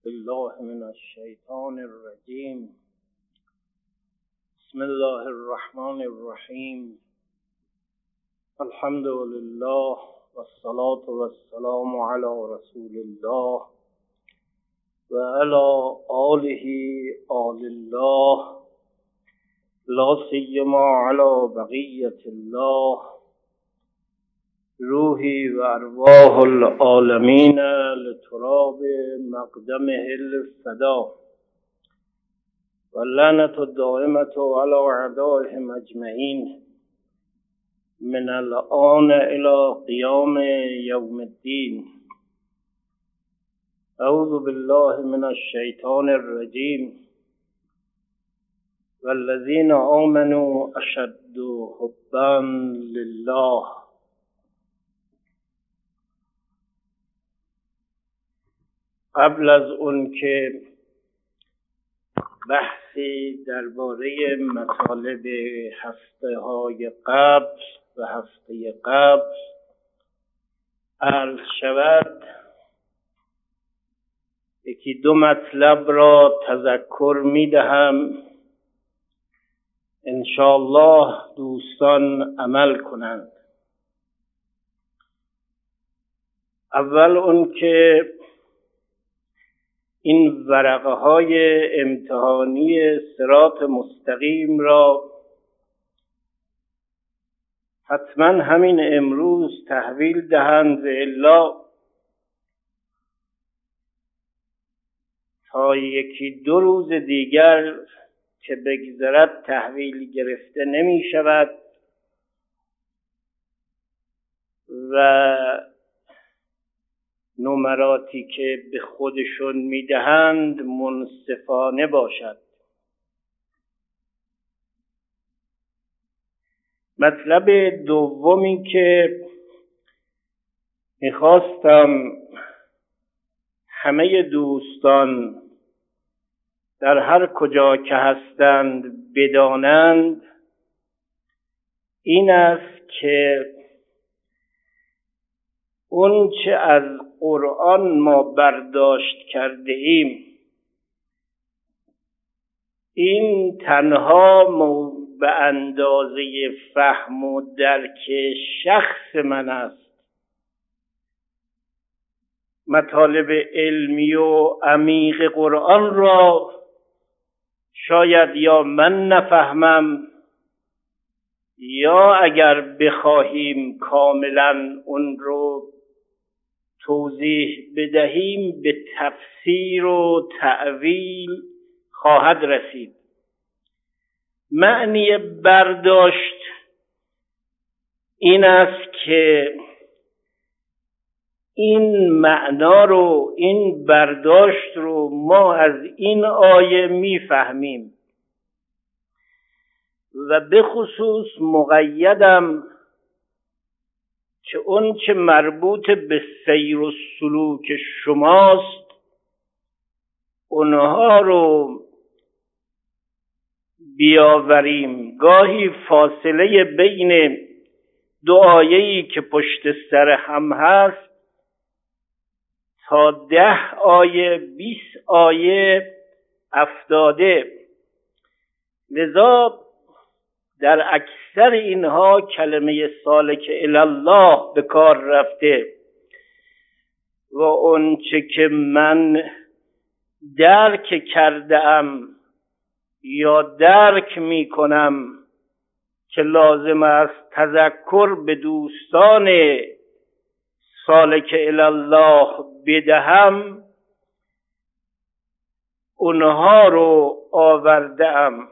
بالله من الشیطان الرجیم. بسم الله الرحمن الرحیم. الحمد لله والصلاة والسلام على رسول الله و علی آله آل الله لا سیما علی بقیة الله روحی و ارواح العالمین لتراب مقدمه الفدا واللعنة الدائمة على اعدائهم اجمعین من الآن الى قیام یوم الدین. اعوذ بالله من الشیطان الرجیم. والذین آمنوا اشد حبا لله. قبل از اون که بحثی درباره مطالب هفته‌های قبل و هفته قبل عرض شود، یکی دو مطلب را تذکر می دهم انشاءالله دوستان عمل کنند. اول اون که این ورقه های امتحانی صراط مستقیم را حتما همین امروز تحویل دهند و الا تا یکی دو روز دیگر که بگذرد تحویل گرفته نمی شود و نمراتی که به خودشون میدهند منصفانه باشد. مطلب دومی که میخواستم همه دوستان در هر کجا که هستند بدانند این است که اون چه از قرآن ما برداشت کرده ایم این تنها به اندازه فهم و درک شخص من است. مطالب علمی و عمیق قرآن را شاید یا من نفهمم یا اگر بخواهیم کاملا اون رو توضیح بدهیم به تفسیر و تأویل خواهد رسید. معنی برداشت این است که این معنا رو، این برداشت رو ما از این آیه میفهمیم و به خصوص مقیدم که اون چه مربوط به سیر و سلوک شماست اونها رو بیاوریم. گاهی فاصله بین دو آیه‌ای که پشت سر هم هست تا 10 آیه 20 آیه افتاده، لذا در اکثر اینها کلمه سالک الی الله به کار رفته و اون چه که من درک کردم یا درک می کنم که لازم است تذکر به دوستان سالک الی الله بدهم اونها رو آوردم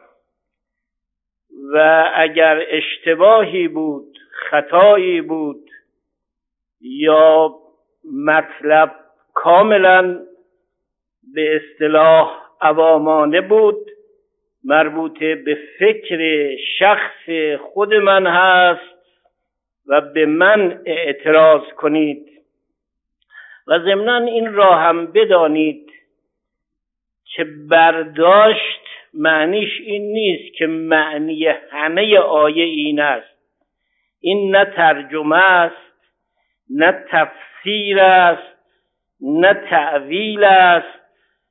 و اگر اشتباهی بود، خطایی بود یا مطلب کاملا به اصطلاح عوامانه بود مربوط به فکر شخص خود من هست و به من اعتراض کنید و ضمناً این را هم بدانید که برداشت معنیش این نیست که معنی همه آیه این است. این نه ترجمه است، نه تفسیر است، نه تأویل است،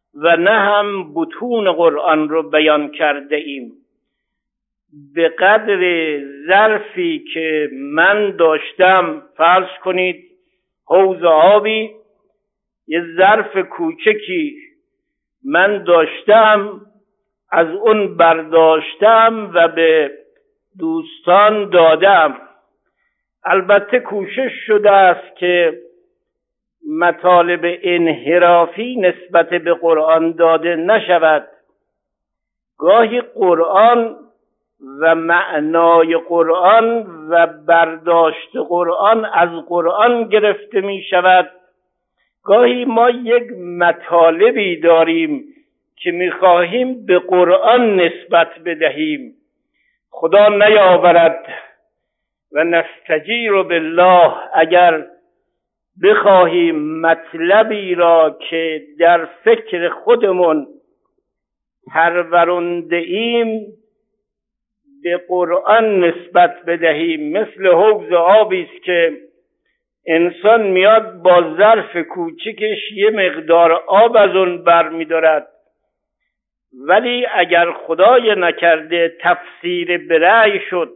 و نه هم بطون قرآن رو بیان کرده ایم. به قدر ظرفی که من داشتم، فرض کنید حوض آبی، یه ظرف کوچکی من داشتم، از اون برداشتم و به دوستان دادم. البته کوشش شده است که مطالب انحرافی نسبت به قرآن داده نشود. گاهی قرآن و معنای قرآن و برداشت قرآن از قرآن گرفته می شود. گاهی ما یک مطالبی داریم که می خواهیم به قرآن نسبت بدهیم. خدا نیاورد و نستجیر بالله اگر بخواهیم مطلبی را که در فکر خودمون پرورنده ایم به قرآن نسبت بدهیم، مثل حوض آبی است که انسان میاد با ظرف کوچکش یه مقدار آب از اون برمی‌دارد، ولی اگر خدای نکرده تفسیر به رأی شد،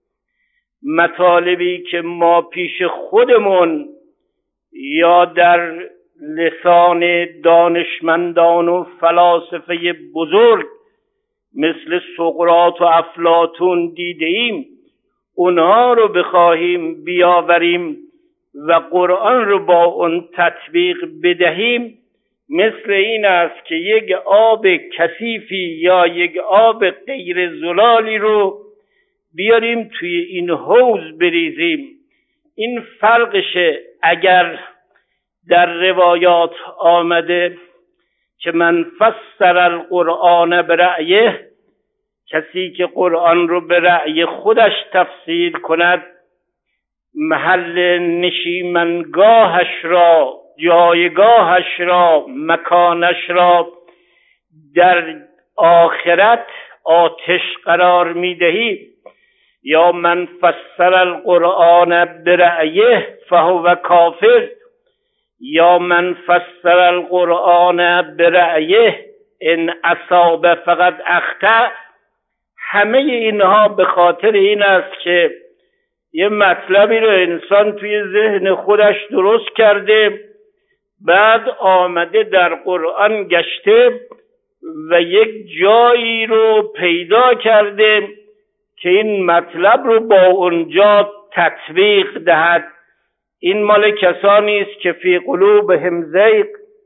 مطالبی که ما پیش خودمون یا در لسان دانشمندان و فلاسفه بزرگ مثل سقراط و افلاطون دیده ایم، اونها رو بخواهیم بیاوریم و قرآن رو با اون تطبیق بدهیم، مثل این است که یک آب کثیفی یا یک آب غیر زلالی رو بیاریم توی این حوض بریزیم. این فرقشه. اگر در روایات آمده که من فسر القرآن برأیه، کسی که قرآن رو به رأی خودش تفسیر کند، محل نشیمنگاهش را، جایگاهش را، مکانش را در آخرت آتش قرار می‌دهی. یا من فسر القرآن برأیه فهو کافر، یا من فسر القرآن برأیه ان اصاب فقط اخطأ. همه اینها به خاطر این است که یه مطلبی رو انسان توی ذهن خودش درست کرده، بعد آمده در قرآن گشته و یک جایی رو پیدا کرده که این مطلب رو با اونجا تطبیق دهد. این مال کسانی است که فی قلوبهم زیغ،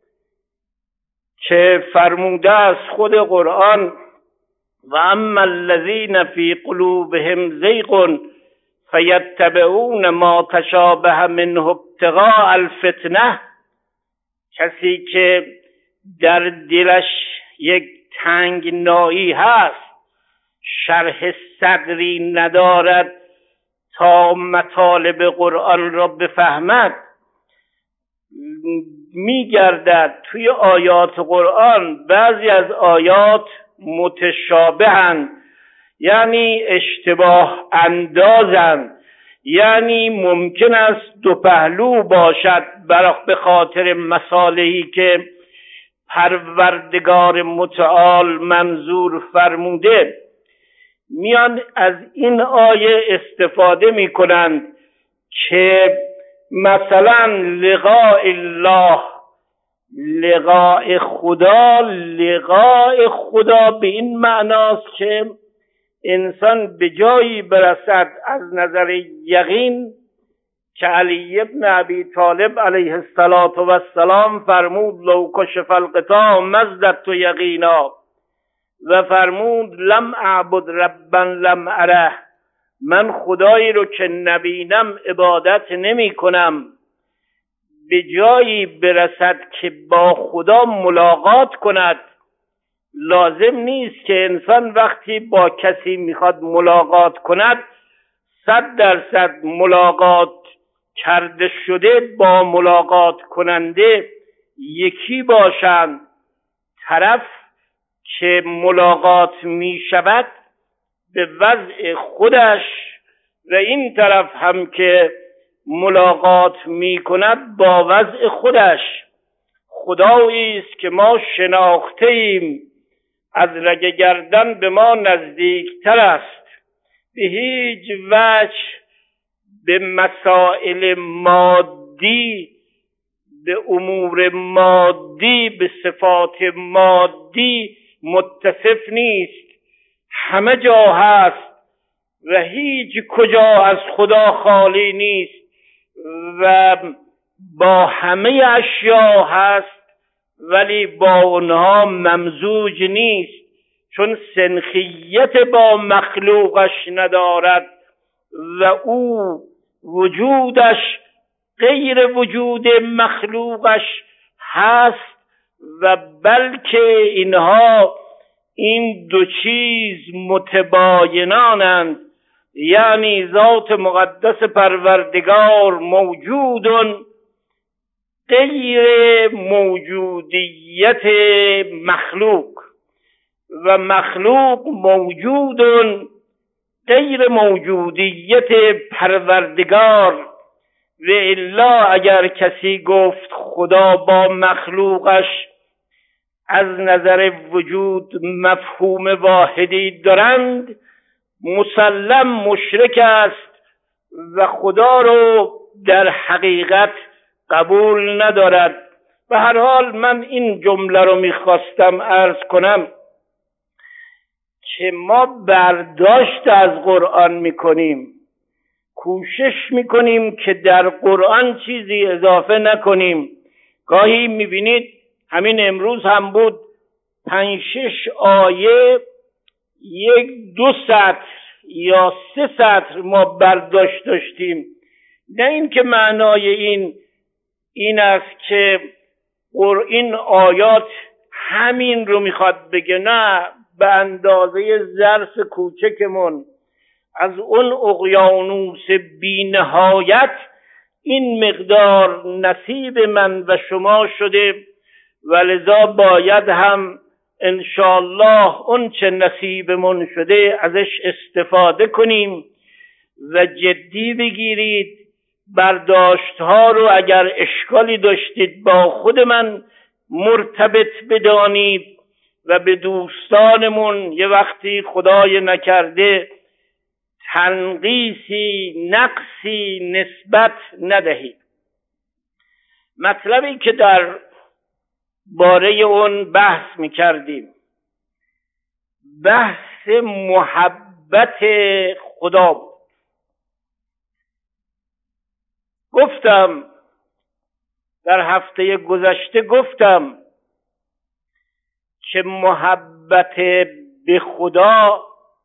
که فرموده است خود قرآن و اما الذین فی قلوبهم زیغ فیتبعون ما تشابه منه ابتغاء الفتنه. کسی که در دلش یک تنگنایی هست، شرح صدری ندارد تا مطالب قرآن را بفهمد، میگردد توی آیات قرآن. بعضی از آیات متشابهند، یعنی اشتباه اندازند، یعنی ممکن است دو پهلو باشد به خاطر مصالحی که پروردگار متعال منظور فرموده. میان از این آیه استفاده میکنند که مثلا لقاء الله، لقاء خدا به این معناست که انسان به جایی برسد از نظر یقین که علی ابن ابی طالب علیه السلام فرمود لو کشف الغطاء مزددت یقینا، و فرمود لم اعبد ربا لم اره، من خدایی رو که نبینم عبادت نمی کنم. به جایی برسد که با خدا ملاقات کند. لازم نیست که انسان وقتی با کسی میخواد ملاقات کند 100% ملاقات کرده شده با ملاقات کننده یکی باشند. طرف که ملاقات می شود به وضع خودش و این طرف هم که ملاقات می کند با وضع خودش. خدایی است که ما شناخته ایم، از رگ گردن به ما نزدیکتر است. به هیچ وجه به مسائل مادی، به امور مادی، به صفات مادی متصف نیست، همه جا هست و هیچ کجا از خدا خالی نیست و با همه اشیا هست، ولی با اونها ممزوج نیست، چون سنخیت با مخلوقش ندارد و او وجودش غیر وجود مخلوقش هست و بلکه اینها این دو چیز متباینانند، یعنی ذات مقدس پروردگار موجود غیر موجودیت مخلوق و مخلوق موجود غیر موجودیت پروردگار. و الا اگر کسی گفت خدا با مخلوقش از نظر وجود مفهوم واحدی دارند، مسلم مشرک است و خدا رو در حقیقت قبول ندارد. به هر حال من این جمله رو میخواستم عرض کنم که ما برداشت از قرآن میکنیم، کوشش میکنیم که در قرآن چیزی اضافه نکنیم. گاهی میبینید همین امروز هم بود 5-6 آیه 1-2 سطر یا 3 سطر ما برداشت داشتیم. نه این که معنای این است که این آیات همین رو میخواد بگه، نه، به اندازه ظرف کوچکمون از اون اقیانوس بی نهایت این مقدار نصیب من و شما شده و لذا باید هم انشاءالله اون چه نصیبمون شده ازش استفاده کنیم و جدی بگیرید. برداشتها رو اگر اشکالی داشتید با خود من مرتبط بدانید و به دوستانمون یه وقتی خدای نکرده تنقیصی نقصی نسبت ندهید. مطلبی که در باره اون بحث میکردیم بحث محبت خدا بود. گفتم در هفته گذشته که محبت به خدا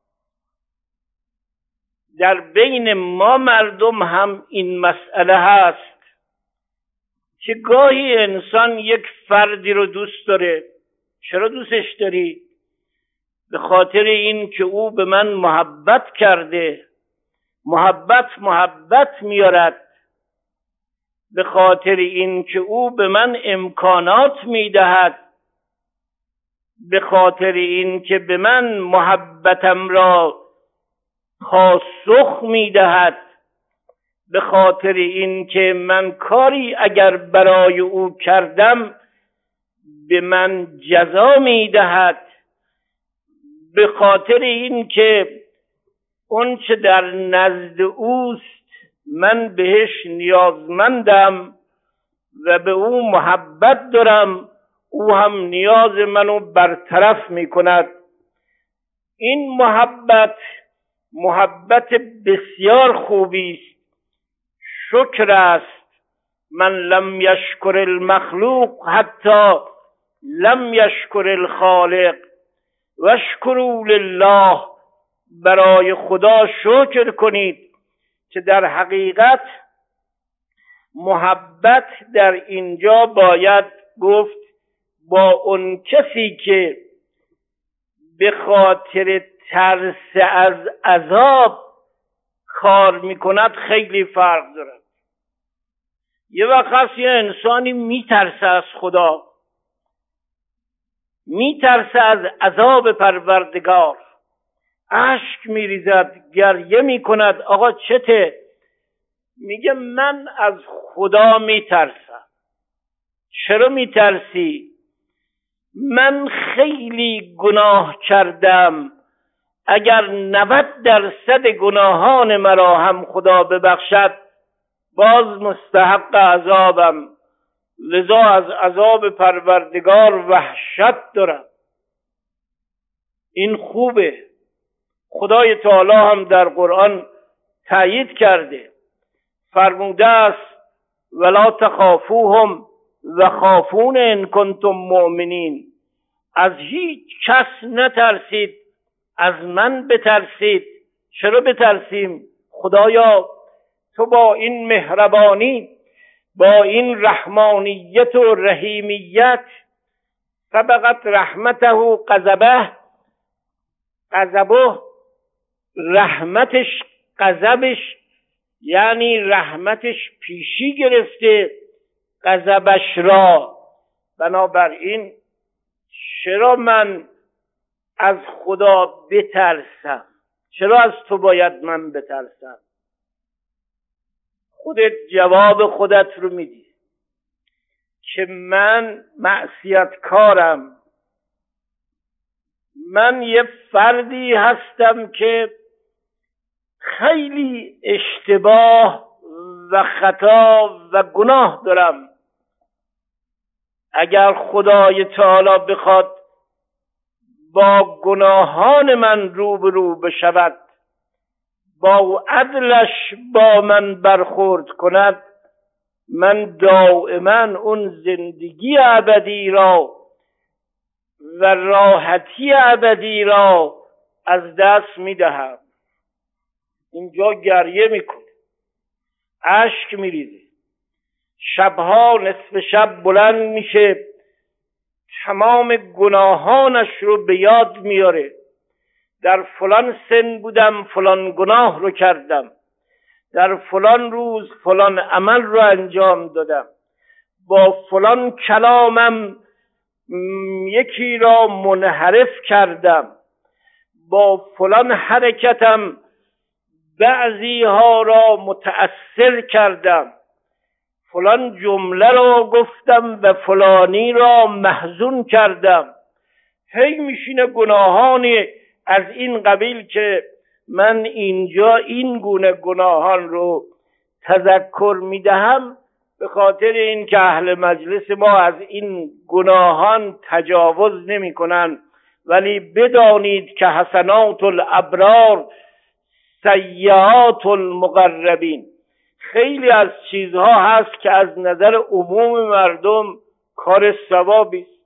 در بین ما مردم هم این مسئله هست که گاهی انسان یک فردی رو دوست داره. چرا دوستش داری؟ به خاطر این که او به من محبت کرده. محبت میارد. به خاطر این که او به من امکانات میدهد. به خاطر این که به من محبتم را پاسخ میدهد. به خاطر این که من کاری اگر برای او کردم به من جزا میدهد. به خاطر این که اون چه در نزد اوست من بهش نیازمندم و به او محبت دارم، او هم نیاز منو برطرف میکند. این محبت بسیار خوبی است. شکر است. من لم یشکر المخلوق حتی لم یشکر الخالق واشکروا لله. برای خدا شکر کنید که در حقیقت محبت در اینجا باید گفت با اون کسی که به خاطر ترس از عذاب کار میکند خیلی فرق دارد. یه وقت یه انسانی میترسه از خدا، میترسه از عذاب پروردگار، اشک میریزد، گریه میکند. آقا چته؟ میگه من از خدا میترسم. چرا میترسی؟ من خیلی گناه کردم، اگر 90% گناهان مرا هم خدا ببخشد باز مستحق عذابم، لذا از عذاب پروردگار وحشت دارم. این خوبه. خدای تعالی هم در قرآن تأیید کرده، فرموده است ولا تخافوهم و خافون ان کنتم مؤمنین. از هیچ کس نترسید، از من بترسید. چرا بترسیم؟ خدایا تو با این مهربانی، با این رحمانیت و رحیمیت، سبقت رحمته غضبه، غضبه رحمتش، غضبش یعنی رحمتش پیشی گرفته غضبش را. بنابراین چرا من از خدا بترسم؟ چرا از تو باید من بترسم؟ خودت جواب خودت رو میدی که من معصیتکارم، من یه فردی هستم که خیلی اشتباه و خطا و گناه دارم. اگر خدای تعالی بخواد با گناهان من روبرو بشود، با عدلش با من برخورد کند، من دائما اون زندگی ابدی را و راحتی ابدی را از دست میدهم. اینجا گریه میکنه، اشک میریزه، شبها نصف شب بلند میشه، تمام گناهانش رو به یاد میاره. در فلان سن بودم، فلان گناه رو کردم، در فلان روز فلان عمل رو انجام دادم، با فلان کلامم یکی را منحرف کردم، با فلان حرکتم بعضی ها را متأثر کردم، فلان جمله را گفتم و فلانی را محزون کردم. هی میشینه گناهانی از این قبیل که من اینجا این گونه گناهان رو تذکر میدهم به خاطر این که اهل مجلس ما از این گناهان تجاوز نمی کنن. ولی بدانید که حسنات الابرار سیئات المقربین، خیلی از چیزها هست که از نظر عموم مردم کار ثوابی است.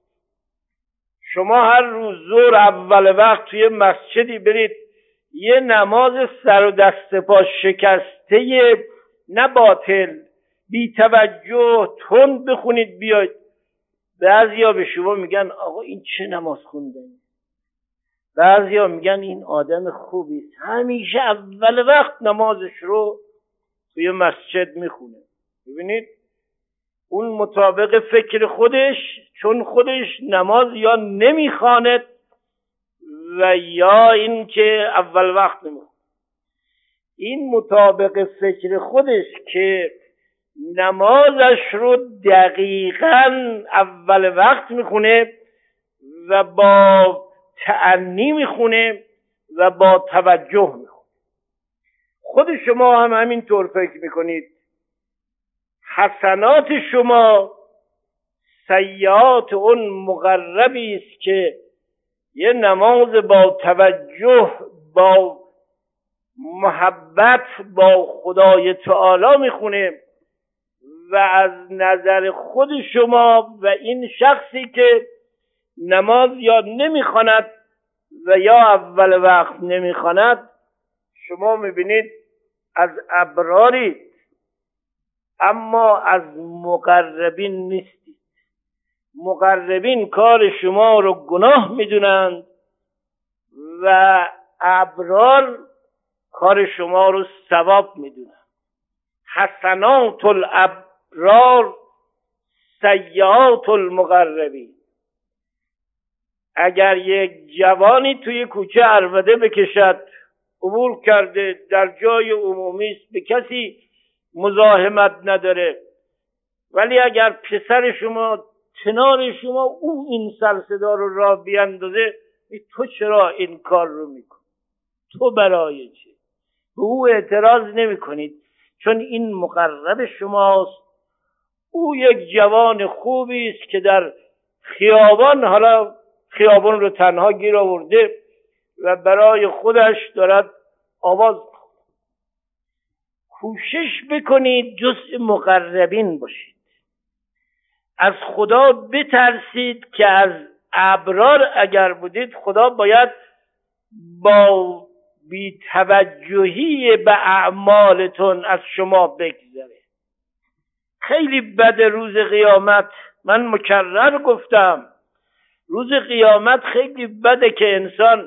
شما هر روز ظهر اول وقت توی مسجدی برید یه نماز سر و دست پا شکسته، نه باطل، بی توجه، تند بخونید بیاید. بعضیا به شما میگن آقا این چه نماز خوندن، بعضیا میگن این آدم خوبی است، همیشه اول وقت نمازش رو توی مسجد میخونه. ببینید اون مطابق فکر خودش، چون خودش نماز یا نمیخواند و یا این که اول وقت نمیخونه. این مطابق فکر خودش که نمازش رو دقیقاً اول وقت میخونه و با تأنی میخونه و با توجه میخونه. خود شما هم همینطور فکر میکنید. حسنات شما سیئات اون مقربی است که یه نماز با توجه، با محبت با خدای تعالی میخونه و از نظر خود شما و این شخصی که نماز یا نمیخواند و یا اول وقت نمیخواند، شما میبینید از ابرارید اما از مقربین نیستید. مقربین کار شما رو گناه میدونند و ابرار کار شما رو ثواب میدونند. حسنات الابرار سیئات المقربین. اگر یک جوانی توی کوچه عربده بکشد، عبور کرده، در جای عمومی است، به کسی مزاحمت نداره ولی اگر پسر شما کنار شما او این سرصدا رو راه بیندازه، تو چرا این کار رو میکنی؟ تو برای چه؟ به او اعتراض نمی کنید، چون این مقرب شماست. او یک جوان خوبی است که در خیابان، حالا خیابان رو تنها گیر آورده و برای خودش دارد آواز. کوشش بکنید جزء مقربین باشید، از خدا بترسید که از ابرار اگر بودید خدا باید با بی‌توجهی به اعمالتون از شما بگذره. خیلی بد روز قیامت. من مکرر گفتم روز قیامت خیلی بده که انسان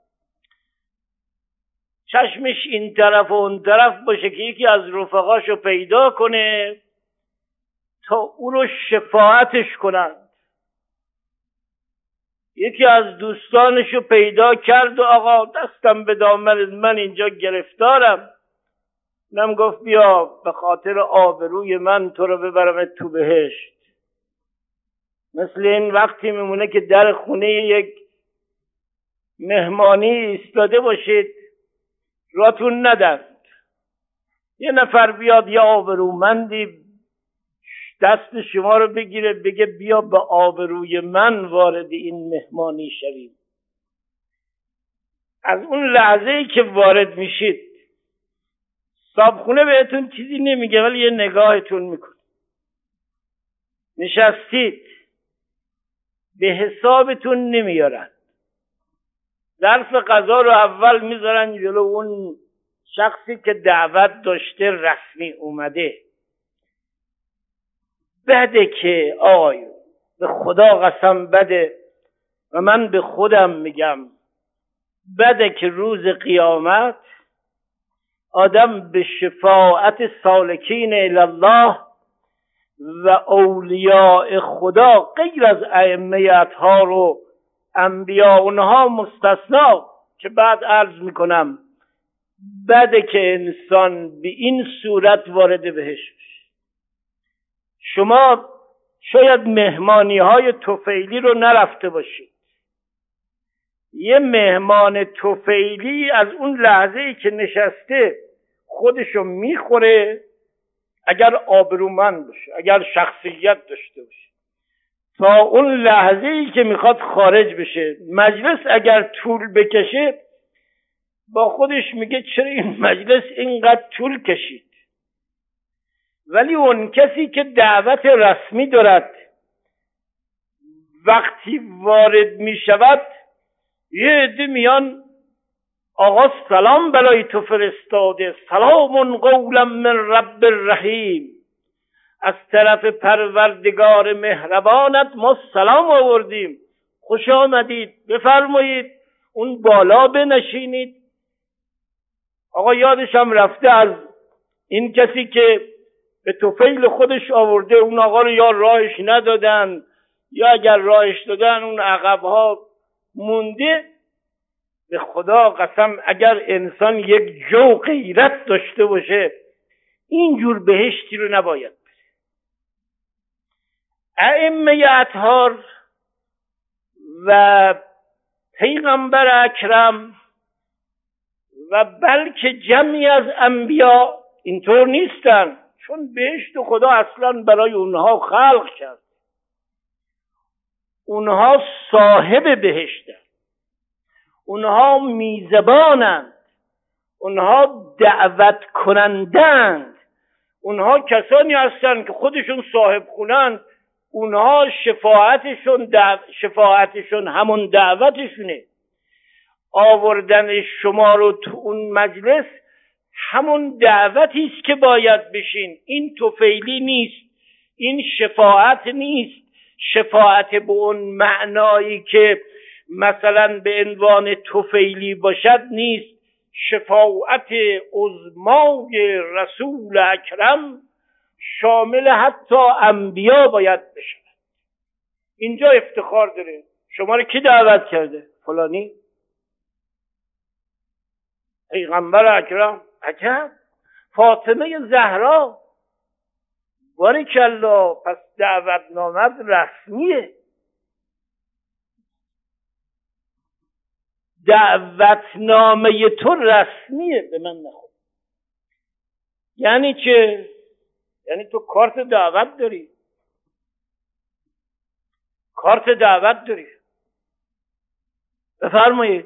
چشمش این طرف و اون طرف باشه که یکی از رفقاشو پیدا کنه تا او رو شفاعتش کنند. یکی از دوستانشو پیدا کرد و آقا دستم به دامن من اینجا گرفتارم. نم گفت بیا به خاطر آبروی من تو رو ببرم تو بهشت. مثل این وقتی میمونه که در خونه یک مهمانی ایستاده باشید راتون ندند، یه نفر بیاد یا آبرومندی دست شما رو بگیره بگه بیا به آبروی من وارد این مهمانی شویم. از اون لحظه‌ای که وارد میشید صاحبخونه بهتون چیزی نمیگه ولی یه نگاهتون میکنه. نشستید به حسابتون نمیارن، ظرف غذا رو اول میذارن جلو اون شخصی که دعوت داشته رسمی اومده. بده که آقایون، به خدا قسم بده و من به خودم میگم بده که روز قیامت آدم به شفاعت سالکین الله و اولیاء خدا غیر از ائمه اطهار و انبیا اونها مستثنا، که بعد عرض میکنم بده که انسان به این صورت وارد بهشت بشه. شما شاید مهمانی های طفیلی رو نرفته باشید. یه مهمان طفیلی از اون لحظه‌ای که نشسته خودشو میخوره، اگر آبرومند باشه، اگر شخصیت داشته باشه، تا اون لحظه‌ای که میخواد خارج بشه. مجلس اگر طول بکشه با خودش میگه چرا این مجلس اینقدر طول کشید. ولی اون کسی که دعوت رسمی دارد وقتی وارد میشود یه عده میان آقا سلام برای تو فرستاده، سلام قولا من رب الرحیم، از طرف پروردگار مهربانت ما سلام آوردیم، خوش آمدید، بفرمایید اون بالا بنشینید. آقا یادش هم رفته از این کسی که به طفیل خودش آورده اون آقا رو یا راهش ندادن یا اگر راهش دادن اون عقبها مونده. به خدا قسم اگر انسان یک جو غیرت داشته باشه اینجور بهشتی رو نباید بره. ائمه اطهار و پیغمبر اکرم و بلکه جمعی از انبیا اینطور نیستن، چون بهشت خدا اصلا برای اونها خلق کرد. اونها صاحب بهشتن، اونها میزبانند، اونها دعوت کنندند، اونها کسانی هستند که خودشون صاحب خونند. اونها شفاعتشون همون دعوتشونه. آوردن شما رو تو اون مجلس همون دعوتی است که باید بشین. این طفیلی نیست، این شفاعت نیست. شفاعت به اون معنایی که مثلا به عنوان طفیلی باشد نیست. شفاعت عظمای رسول اکرم شامل حتی انبیا باید بشه. اینجا افتخار داره. شما رو کی دعوت کرده؟ فلانی، پیغمبر اکرم. عجب، فاطمه زهرا، باریکلا، پس دعوتنامت رسمیه. دعوتنامه تو رسمیه، به من نخور. یعنی چه؟ یعنی تو کارت دعوت داری، کارت دعوت داری، بفرمایید.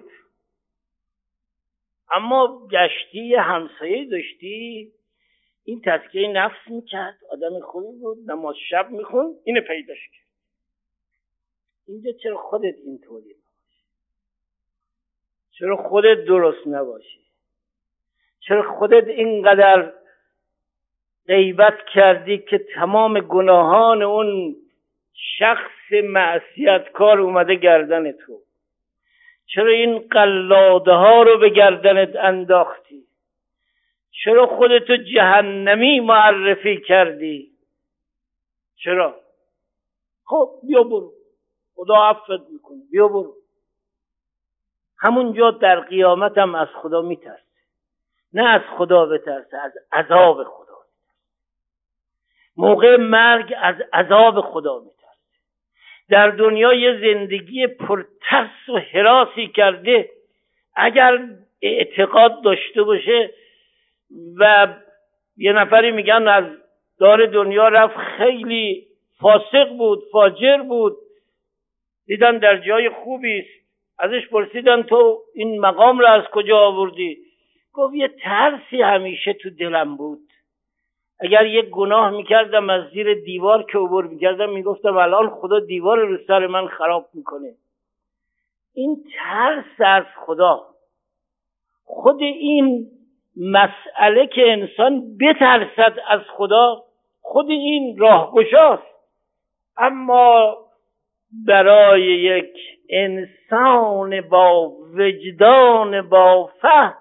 اما گشتی همسایه داشتی، این تزکیه نفس میکرد، آدم خوبی بود، نماز شب میخوند، اینو پیداش کرد. اینجا چرا خودت اینطوری نباشی؟ چرا خودت درست نباشی؟ چرا خودت اینقدر غیبت کردی که تمام گناهان اون شخص معصیتکار اومده گردن تو؟ چرا این قلاده ها رو به گردنت انداختی؟ چرا خودتو جهنمی معرفی کردی؟ چرا؟ خب بیا برو، خدا عفوت میکنه، بیا برو. همونجا در قیامت هم از خدا میترسه. نه از خدا بترسه، از عذاب خدا. موقع مرگ از عذاب خدا میترسه. در دنیا یه زندگی پرترس و هراسی کرده، اگر اعتقاد داشته باشه و یه نفری میگن از دار دنیا رفت، خیلی فاسق بود، فاجر بود، دیدن در جای خوبی است، ازش پرسیدن تو این مقام رو از کجا آوردی؟ گفت یه ترسی همیشه تو دلم بود، اگر یک گناه میکردم از زیر دیوار که عبور میکردم میگفتم الان خدا دیوار رو سر من خراب میکنه. این ترس از خدا، خود این مسئله که انسان بترسد از خدا، خود این راهگشاست. اما برای یک انسان با وجدان، با فهم،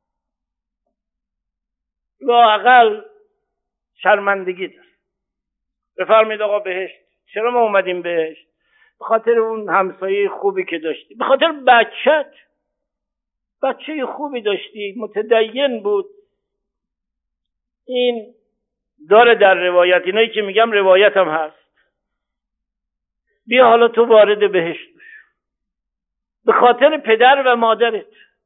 لااقل شرمندگی داره. بفرمایید آقا بهشت. چرا ما اومدیم بهشت؟ به خاطر اون همسایه خوبی که داشتی، به خاطر بچه خوبی داشتی، متدین بود. این داره در روایت، اینایی که میگم روایت هم هست. بیا حالا تو وارد بهشت بش، به خاطر پدر و مادرت.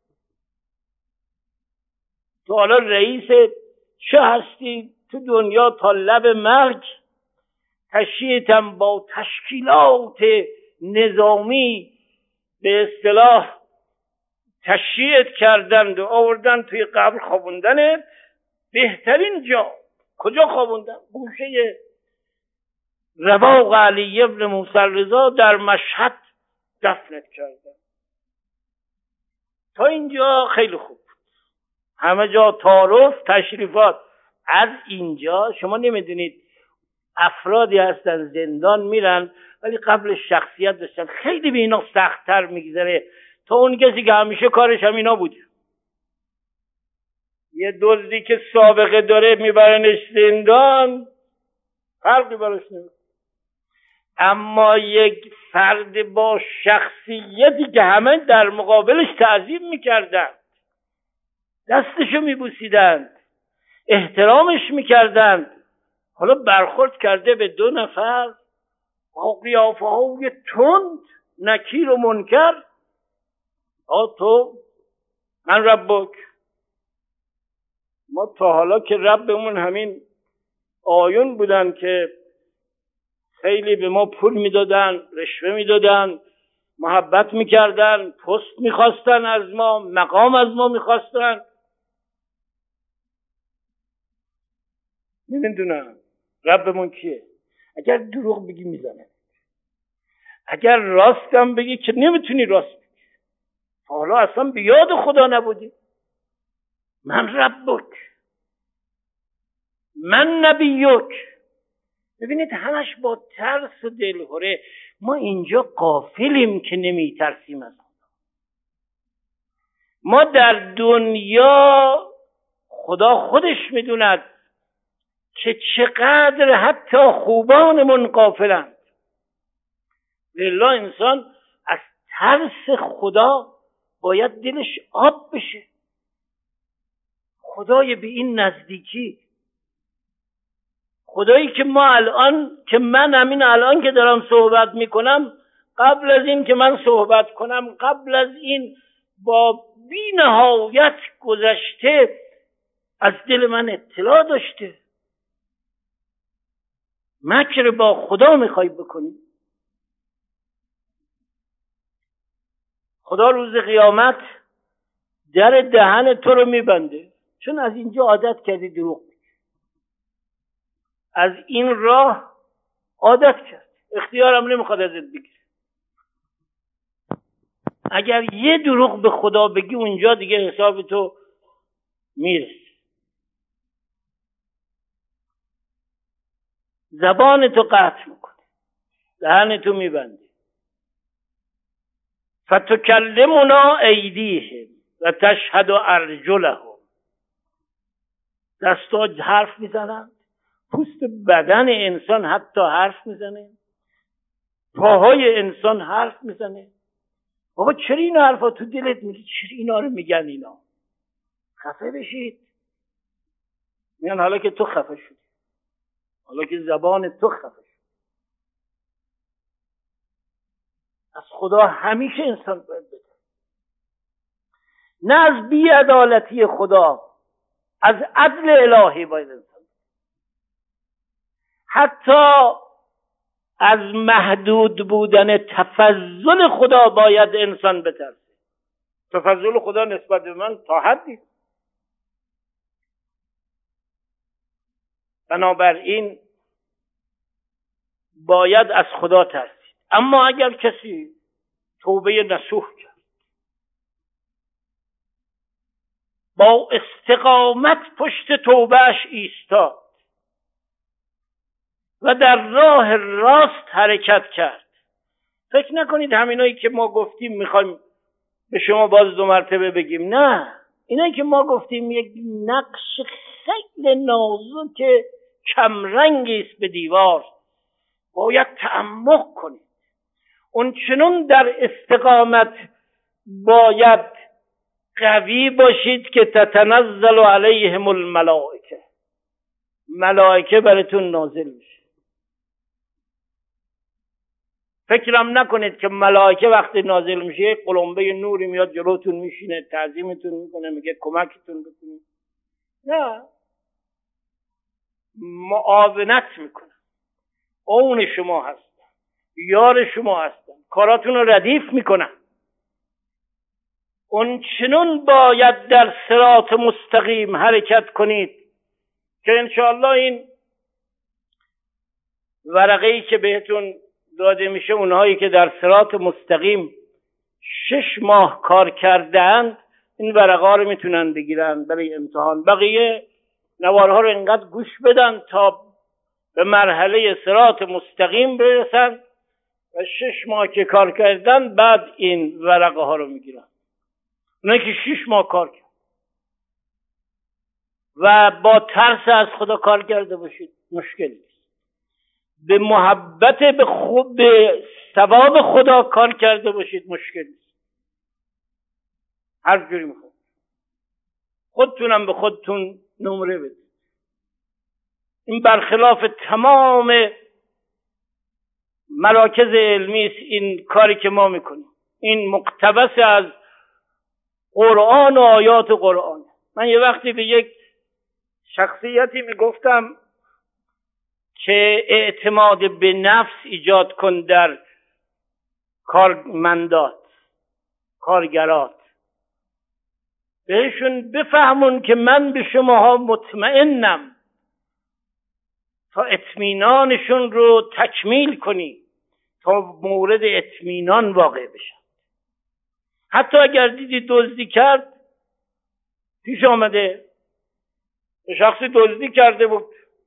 تو حالا رئیس چه هستی تو دنیا، تا لب مرگ تشییعتم با تشکیلات نظامی به اصطلاح تشییعت کردند و آوردن توی قبر خوابوندنت. بهترین جا کجا خوابوندن؟ گوشه رواق علی ابن موسی رضا در مشهد دفنت کردن. تا اینجا خیلی خوب، همه جا تعارف، تشریفات. از اینجا شما نمیدونید افرادی هستن زندان میرن ولی قبل شخصیت داشتن، خیلی به اینا سخت‌تر میگذره تا اون کسی که همیشه کارش هم اینا بود. یه دزدی که سابقه داره میبرنش زندان، فرقی براش نمیکنه. اما یک فرد با شخصیتی که همه در مقابلش تعظیم میکردن، دستشو میبوسیدن، احترامش میکردن، حالا برخورد کرده به دو نفر با قیافه های تند، نکیر و منکر. تو من ربک. ما تا حالا که ربمون همین آیون بودن که خیلی به ما پول میدادن، رشوه میدادن، محبت میکردن، پست میخواستن از ما، مقام از ما میخواستن. نمیدونم ربمون کیه. اگر دروغ بگی میزنه، اگر راستم بگی که نمیتونی راست بگی. حالا اصلا به یاد خدا نبودی. من ربک، من نبیک. ببینید همش با ترس و دلهره. ما اینجا غافلیم که نمیترسیم از خدا. ما در دنیا خدا خودش میدوند که چقدر حتی خوبانمون غافلند. لله انسان از ترس خدا باید دلش آب بشه. خدای به این نزدیکی، خدایی که من همین الان که دارم صحبت میکنم، قبل از این که من صحبت کنم، قبل از این با بی نهایت گذشته از دل من اطلاع داشته. مکر با خدا میخوای بکنی؟ خدا روز قیامت در دهن تو رو میبنده، چون از اینجا عادت کردی دروغ بگی. از این راه عادت کرد، اختیارم نمیخواد ازت بگیره. اگر یه دروغ به خدا بگی اونجا دیگه حساب تو میرسه. زبان تو قطع میکنه، دهن تو میبنده. فتکلمنا ایدیهم و تشهد ارجلهم. دستا حرف میزنن، پوست بدن انسان حتی حرف میزنه، پاهای انسان حرف میزنه. بابا چرا این حرفا تو دلت میگی؟ چرا اینا رو میگن؟ اینا خفه بشید. میگن حالا که تو خفه شدی، حالا که زبان تو خفه شد. از خدا همیشه انسان باید بده، نه از بی‌عدالتی خدا، از عدل الهی باید انسان بده. حتی از محدود بودن تفضل خدا باید انسان بترسه. تفضل خدا نسبت به من تا حدی. بنابراین باید از خدا ترسید. اما اگر کسی توبه نصوح کرد، با استقامت پشت توبهش ایستاد و در راه راست حرکت کرد، فکر نکنید همینایی که ما گفتیم میخوایم به شما باز 2 مرتبه بگیم. نه، اینایی که ما گفتیم یک نقش خیلی نازک کمرنگی است به دیوار. باید تعمق کنید. اون چنون در استقامت باید قوی باشید که تتنزل علیهم الملائکه، ملائکه براتون نازل میشه. فکرم نکنید که ملائکه وقتی نازل میشه یک قلمبه نوری میاد جلوتون میشینه، تعظیمتون میکنه، میگه کمکتون بکنه. نه، معاونت میکنه. اون شما هستن، یار شما هستن، کاراتون رو ردیف میکنن. اون چنون باید در صراط مستقیم حرکت کنید که انشاءالله این ورقه‌ای که بهتون داده میشه، اونهایی که در صراط مستقیم 6 ماه کار کردند این ورقه رو میتونن بگیرن برای امتحان. بقیه نوارها رو اینقدر گوش بدن تا به مرحله صراط مستقیم برسن و 6 ماه که کار کردن بعد این ورقه ها رو میگیرن. اونایی که 6 ماه کار کرد و با ترس از خدا کار کرده باشید مشکلی نیست. به محبت به ثواب خدا کار کرده باشید مشکلی نیست. هر جوری میخواد. خودتونم به خودتون نمره بدید. این برخلاف تمام مراکز علمی است این کاری که ما میکنیم. این مقتبس از قرآن و آیات قرآن. من یه وقتی به یک شخصیتی میگفتم که اعتماد به نفس ایجاد کن در کارمندات، کارگرات. بهشون بفهمون که من به شماها مطمئنم تا اطمینانشون رو تکمیل کنی، تا مورد اطمینان واقع بشن. حتی اگر دیدی دزدی کرد، پیش آمده شخصی دزدی کرده بود،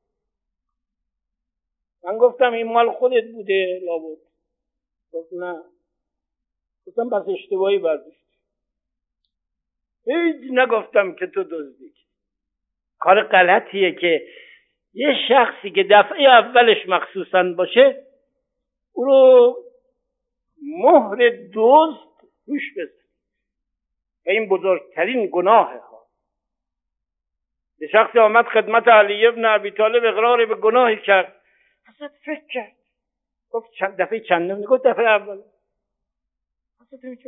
من گفتم این مال خودت بوده لابد. گفت نه. گفتم بس اشتباهی برداشت. هیچ نگفتم که تو دزدی. کار غلطیه که یه شخصی که دفعه اولش مخصوصاً باشه او رو مهر دزد روش بزن. و این بزرگترین گناهه ها. یه شخصی آمد خدمت علی ابن ابی طالب، اقرار به گناهی کرد. حضرت فکر کرد، گفت دفعه چندم؟ گفت دفعه اول. حضرت میگه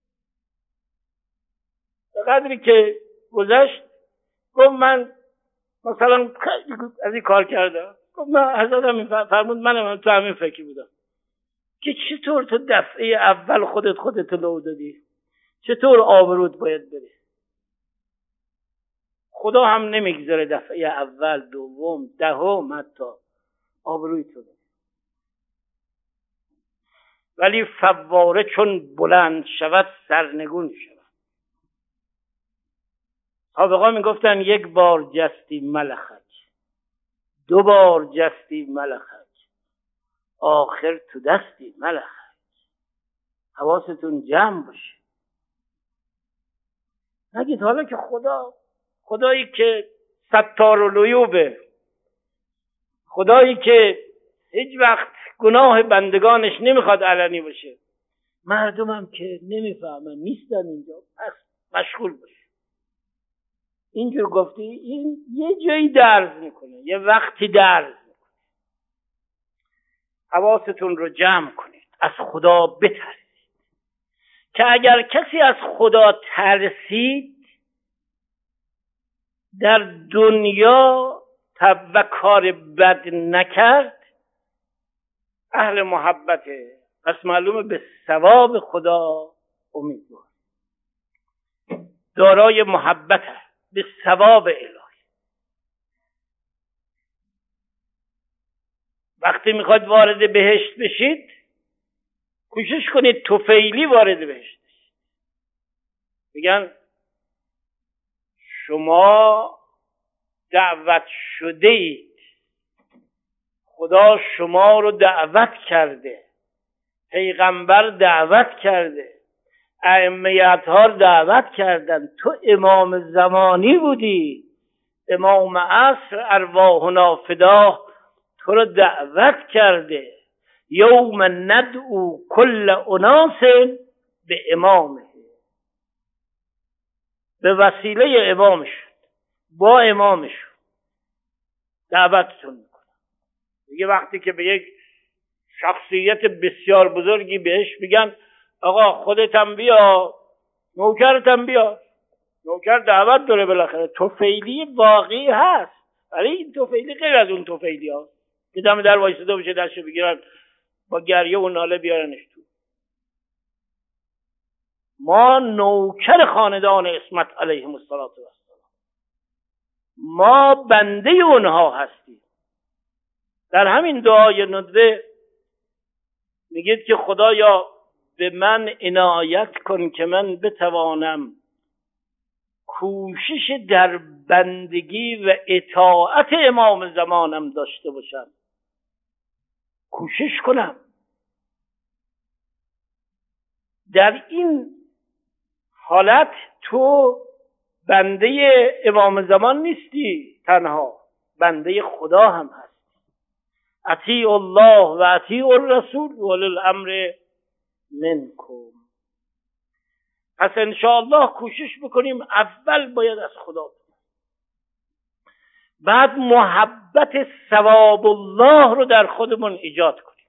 به قدری که گذشت گفت من مثلا از این کار کردم. گفت من حضرتم فرمود منم تو همین فکری بودم که چطور تو دفعه اول خودت لو دادی، چطور آبروت باید بری. خدا هم نمیگذاره دفعه اول، دوم، دهم حتی آبروی تو بری. ولی فواره چون بلند شود سرنگون شود. سابقا میگفتن یک بار جستی ملخک، دو بار جستی ملخک، آخر تو دستی ملخک. حواستون جمع باشه. نگید حالا که خدایی که ستار العیوبه، خدایی که هیچ وقت گناه بندگانش نمیخواد علنی باشه، مردمم که نمیفهمن نیستن اینجا، پس مشغول باشه. اینجور گفتی این یه جایی درز میکنه، یه وقتی درز میکنه. حواستون رو جمع کنید، از خدا بترسید که اگر کسی از خدا ترسید در دنیا و کار بد نکرد اهل محبته، پس معلومه به ثواب خدا امیدوار، دارای محبته به ثواب الهی. وقتی میخواید وارد بهشت بشید کوشش کنید طفیلی وارد بهشت بشید. میگن شما دعوت شده اید، خدا شما رو دعوت کرده، پیغمبر دعوت کرده، ائمه اطهار دعوت کردن، تو امام زمانی بودی، امام عصر ارواحنا فداه تو رو دعوت کرده. یوم ندعو کل اناس به امامه، به وسیله امامشون، با امامشون دعوتتون میکنه. دیگه وقتی که به یک شخصیت بسیار بزرگی بهش میگن آقا خودتم بیا، نوکرتم بیا، نوکر دعوت داره بالاخره. طفیلی واقعی هست، ولی این طفیلی غیر از اون طفیلی ها که دم در وایساده بشه دستشو بگیرن با گریه و ناله بیارنش تو. ما نوکر خاندان عصمت علیهم الصلاة والسلام، ما بنده اونها هستیم. در همین دعای ندوه میگید که خدایا به من عنایت کن که من بتوانم کوشش در بندگی و اطاعت امام زمانم داشته باشم، کوشش کنم. در این حالت تو بنده امام زمان نیستی تنها، بنده خدا هم هست. اطیع الله و اطیع الرسول و اولی الامر منکم. پس انشاءالله کوشش بکنیم اول باید از خدا بکنیم، بعد محبت ثواب الله رو در خودمون ایجاد کنیم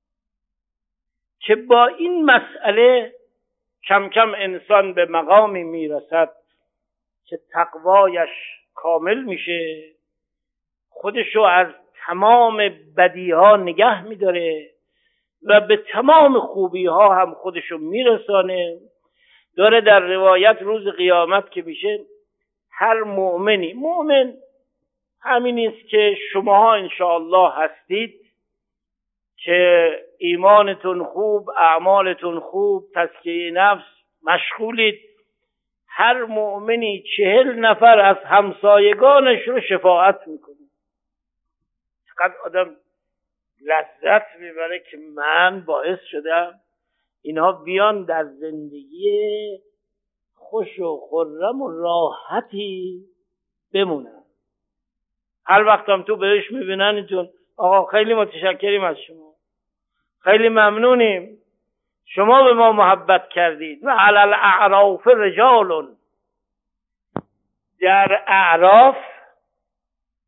که با این مسئله کم کم انسان به مقامی میرسد که تقوایش کامل میشه، خودشو از تمام بدیها نگه میداره و به تمام خوبیها هم خودشو میرسانه. داره در روایت روز قیامت که میشه هر مؤمنی، مؤمن همین است که شماها انشاءالله هستید که ایمانتون خوب، اعمالتون خوب، تزکیه نفس مشغولید. هر مؤمنی 40 نفر از همسایگانش رو شفاعت میکنه. چقدر آدم لذت میبره که من باعث شدم اینا بیان در زندگی خوش و خرم و راحتی بمونن. هر وقت هم تو بهش میبیننتون آقا خیلی متشکریم از شما، خیلی ممنونیم، شما به ما محبت کردید. و علی الاعراف رجال، در اعراف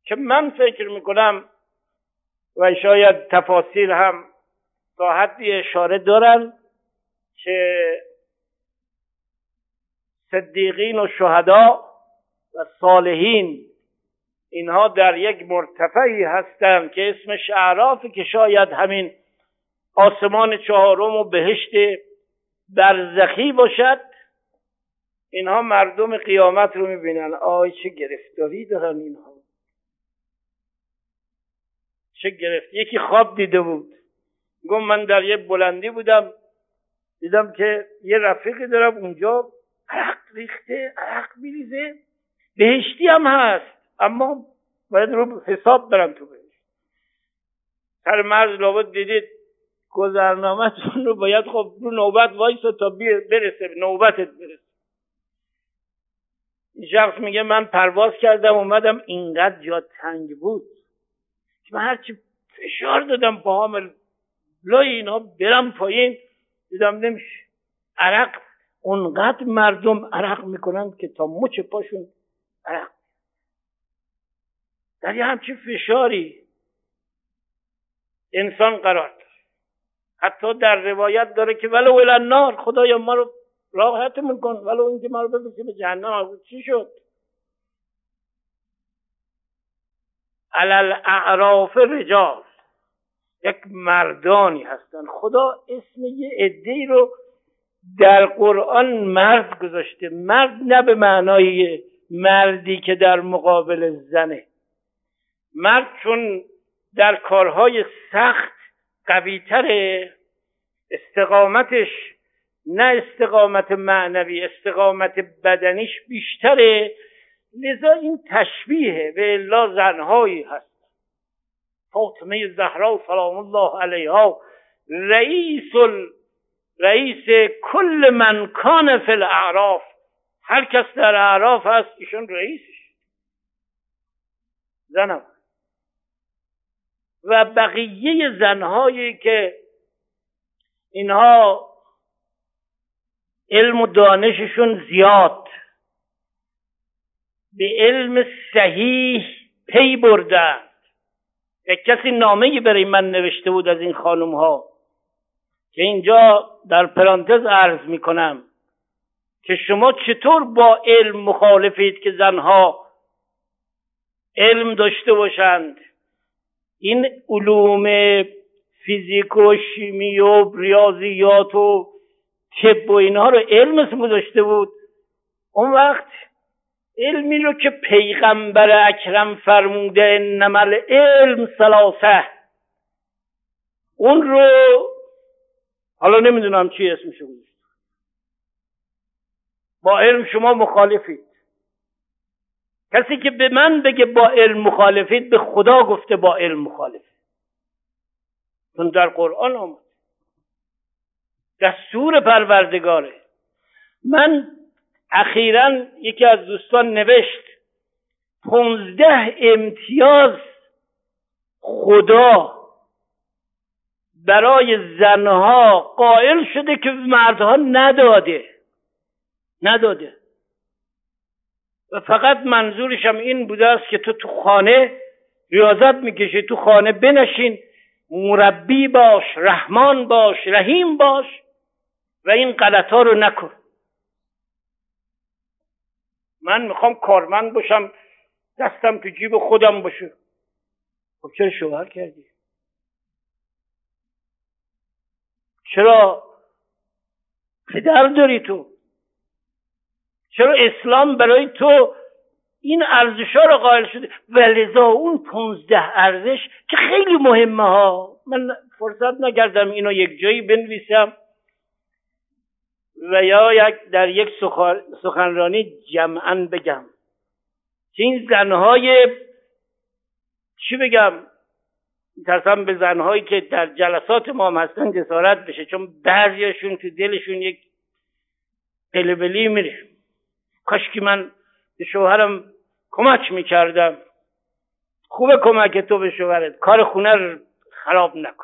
که من فکر میکنم و شاید تفاسیر هم تا حدی اشاره دارن که صدیقین و شهدا و صالحین اینها در یک مرتفعی هستند که اسمش اعرافه، که شاید همین آسمان چهارم و بهشت برزخی باشد. اینها مردم قیامت رو میبینن، آی چه گرفتاری دارن اینها، چه گرفت. یکی خواب دیده بود، گفت من در یه بلندی بودم، دیدم که یه رفیقی دارم اونجا عرق ریخته، عرق میریزه، بهشتی هم هست اما باید رو حساب برم تو بهشت. سر مرز لابد دیدید گذرنامه‌تون رو باید خب رو نوبت وایسا تا برسه نوبتت برسه. این شخص میگه من پرواز کردم اومدم، اینقدر جا تنگ بود که من هرچی فشار دادم پاهام لای اینا برم پایین، دیدم نمیشه. عرق، اونقدر مردم عرق میکنن که تا مچ پاشون عرق. در یه همچین فشاری انسان قرار داره. حتی در روایت داره که ولو الی النار، خدایا ما رو راحتمون کن، ولو اینکه ما رو ببرسی به جهنم. چی شد؟ علی الاعراف رجال، یک مردانی هستن. خدا اسم یه عده‌ای رو در قرآن مرد گذاشته. مرد نه به معنای مردی که در مقابل زنه، مرد چون در کارهای سخت قوی‌تره، استقامتش نه استقامت معنوی، استقامت بدنیش بیشتره، لذا این تشبیه به الا زنهایی هست. فاطمه زهرا سلام الله علیها رئیس کل من کان فی الاعراف، هر کس در اعراف هست ایشون رئیسش، زنم. و بقیه زنهایی که اینها علم و دانششون زیاد، به علم صحیح پی بردن. یک کسی نامه‌ای برای من نوشته بود از این خانم ها که اینجا در پرانتز عرض میکنم که شما چطور با علم مخالفید که زنها علم داشته باشند. این علوم فیزیک و شیمی و ریاضیات و طب و اینها رو علم اسم گذاشته بود. اون وقت علمی رو که پیغمبر اکرم فرموده انما العلم ثلاثه، اون رو حالا نمیدونم چی اسمشو گذاشته. با علم شما مخالفید. کسی که به من بگه با علم مخالفید، به خدا گفته با علم مخالفید، چون در قرآن آمد، دستور پروردگاره. من اخیراً یکی از دوستان نوشت 15 امتیاز خدا برای زنها قائل شده که مردها نداده و فقط منظورش هم این بوده است که تو خانه ریاضت میکشی، تو خانه بنشین، مربی باش، رحمان باش، رحیم باش و این غلطا رو نکن. من میخوام کارمند باشم، دستم تو جیب خودم باشه. خب چرا شوهر کردی؟ چرا پدر داری تو؟ چرا اسلام برای تو این ارزش‌ها رو قائل شده؟ ولذا اون 15 ارزش که خیلی مهمه ها، من فرصت نکردم اینو یک جایی بنویسم و یا در یک سخنرانی جمعاً بگم که این زنهای چی بگم، ترسم به زنهایی که در جلسات ما هم هستن جسارت بشه، چون بعضیشون تو دلشون یک قلبلی میره. کاش که من به شوهرم کمک میکردم. خوبه کمک تو به شوهرت، کار خونه رو خراب نکن.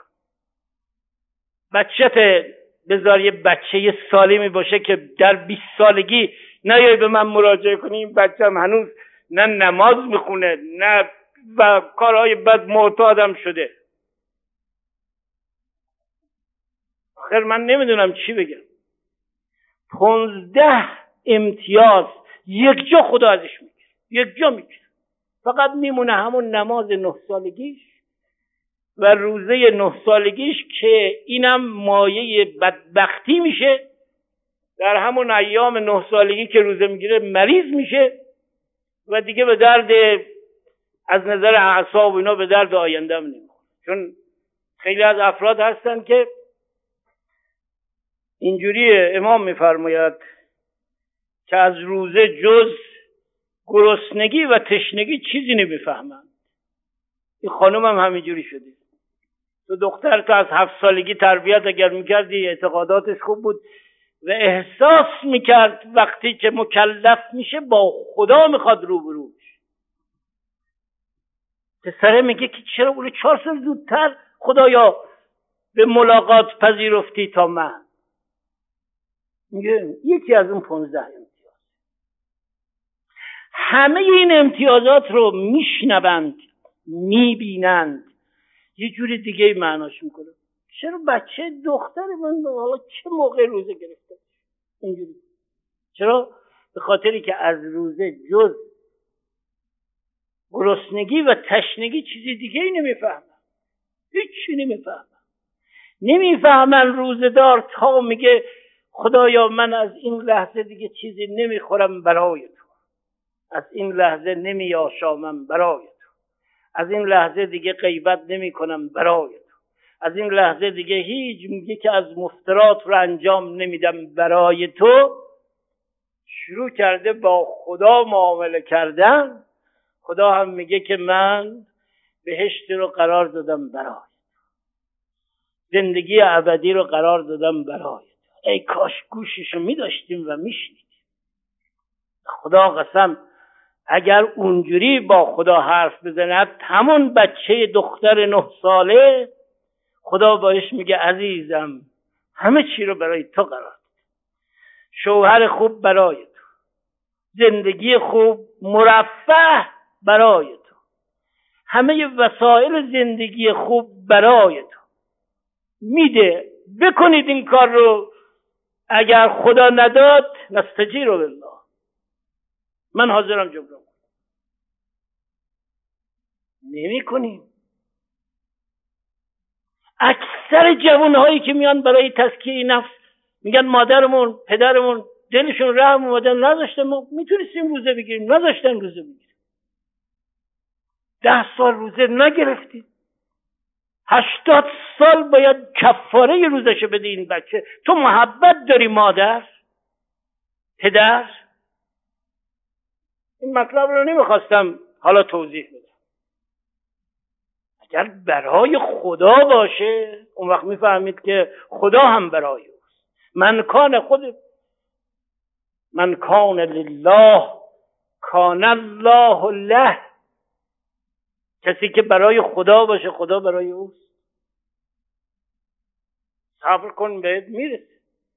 بچت بذار یه بچه سالمی باشه که در 20 سالگی نیای به من مراجعه کنی این بچه‌م هنوز نه نماز میخونه، نه و کارهای بد معتادم شده. آخر من نمیدونم چی بگم. 15 امتیاز یک جا خدا ازش میگیره، یک جا میگیره. فقط میمونه همون نماز 9 سالگیش و روزه 9 سالگیش که اینم مایه بدبختی میشه. در همون ایام 9 سالگی که روزه میگیره مریض میشه و دیگه به درد از نظر اعصاب اینا به درد آینده هم نمیخوره. چون خیلی از افراد هستن که اینجوری امام میفرماید که از روزه جز گرسنگی و تشنگی چیزی نمیفهمند. این خانم هم همینجوری شده. تو دختر تو از 7 سالگی تربیت اگر میکردی اعتقاداتش خوب بود و احساس میکرد وقتی که مکلف میشه با خدا میخواد روبرو بشه. پسره میگه که چرا اون 4 سال زودتر خدایا به ملاقات پذیرفتی تا من. میگه یکی از اون 15 امتیاز. همه این امتیازات رو میشنوند، میبینند، یه جوری دیگه معناش میکنه. چرا بچه دختر من حالا چه موقع روزه گرفته اینجوری؟ چرا؟ به خاطری که از روزه جز گرسنگی و تشنگی چیزی دیگه ای نمیفهمن. هیچی نمیفهمن. نمیفهمن روزه‌دار تا میگه خدایا من از این لحظه دیگه چیزی نمیخورم برای تو، از این لحظه نمیآشامم برای تو، از این لحظه دیگه غیبت نمیکنم برای تو، از این لحظه دیگه هیچ میگه که از مفترات رو انجام نمیدم برای تو. شروع کرده با خدا معامله کردن. خدا هم میگه که من بهشت رو قرار دادم برای تو، زندگی ابدی رو قرار دادم برای تو. ای کاش گوششو میداشتیم و میشنیدیم. خدا قسم اگر اونجوری با خدا حرف بزند همون بچه دختر 9 ساله خدا باش میگه عزیزم همه چی رو برای تو قرار دادم. شوهر خوب برای تو، زندگی خوب مرفه برای تو، همه وسایل زندگی خوب برای تو میده. بکنید این کار رو. اگر خدا نداد نستجیر بالله، من حاضرم جبران کنم. نمی کنیم. اکثر جوانهایی که میان برای تزکیه نفس میگن مادرمون پدرمون دلشون رحم اومدن نذاشتن ما میتونستیم روزه بگیریم، نذاشتن روزه بگیریم. 10 سال روزه نگرفتیم، 80 سال باید کفاره روزشو بده این بچه. تو محبت داری مادر پدر؟ این مطلب رو نمیخواستم حالا توضیح بدم. اگر برای خدا باشه اون وقت میفهمید که خدا هم برای اوست. من کان لله کان الله له. کسی که برای خدا باشه خدا برای اوست. صبر کن بهت میرسه.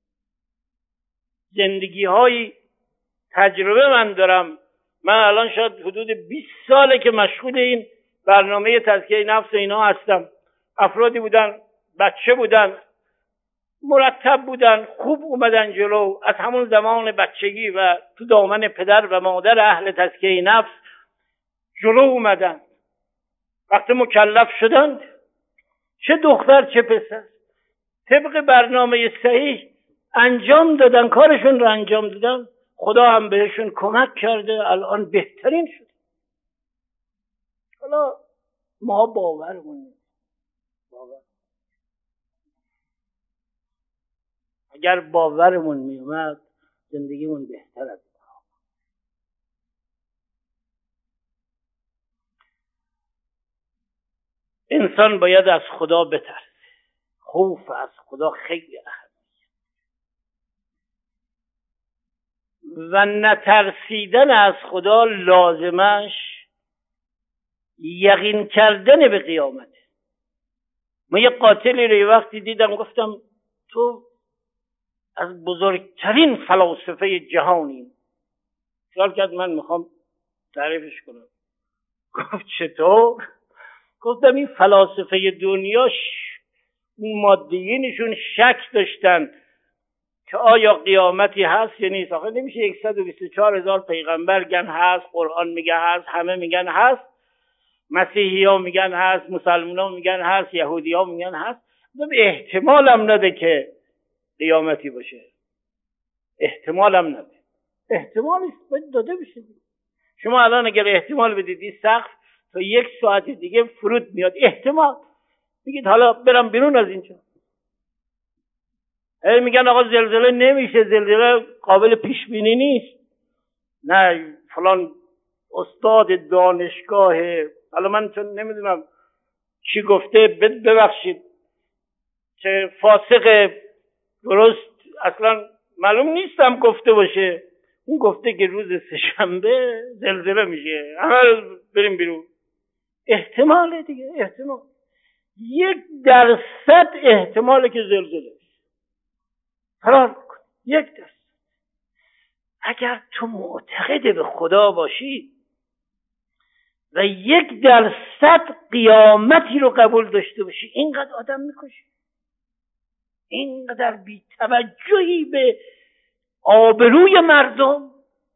زندگی های تجربه من دارم. من الان شاید حدود 20 ساله که مشغول این برنامه تزکیه نفس و اینا هستم. افرادی بودن، بچه بودن، مرتب بودن، خوب اومدن جلو از همون زمان بچگی و تو دامن پدر و مادر اهل تزکیه نفس جلو اومدن. وقتی مکلف شدند، چه دختر چه پسر، طبق برنامه صحیح انجام دادن، کارشون رو انجام دادن. خدا هم بهشون کمک کرده، الان بهترین شد. حالا ما باورمون نیست. اگر باورمون میومد زندگیمون بهتر از این. انسان باید از خدا بترسه. خوف از خدا خیلی اهمیت و نترسیدن از خدا لازمش یقین کردن به قیامت. من یه قاتلی رو یه وقتی دیدم گفتم تو از بزرگترین فلاسفه جهانی. سوال کرد من میخوام تعریفش کنم. گفت چطور؟ گفتم این فلاسفه دنیاش اون مادیینشون شک داشتن که آیا قیامتی هست یا نیست. آخه نمیشه 124,000 پیغمبر میگن هست، قرآن میگه هست، همه میگن هست، مسیحی ها میگن هست، مسلمان ها میگن هست، یهودی ها میگن هست. احتمال هم نده که قیامتی باشه، احتمال هم نده. احتمالش باید داده بشه. شما الان اگر احتمال بدیدی سقف تا 1 ساعت دیگه فرود میاد، احتمال میگید حالا برم بیرون از اینجا. میگن آقا زلزله نمیشه، زلزله قابل پیش بینی نیست. نه فلان استاد دانشگاه، حالا من چون نمیدونم چی گفته، ببخشید، چه فاسق درست اصلا معلوم نیستم گفته باشه، اون گفته که روز سه‌شنبه زلزله میشه، همه بریم بیرون. احتماله دیگه، احتمال 1% احتماله که زلزله فرار بکن. 1%. اگر تو معتقد به خدا باشی و 1% قیامتی رو قبول داشته باشی، اینقدر آدم میکشی، اینقدر بی توجهی به آبروی مردم.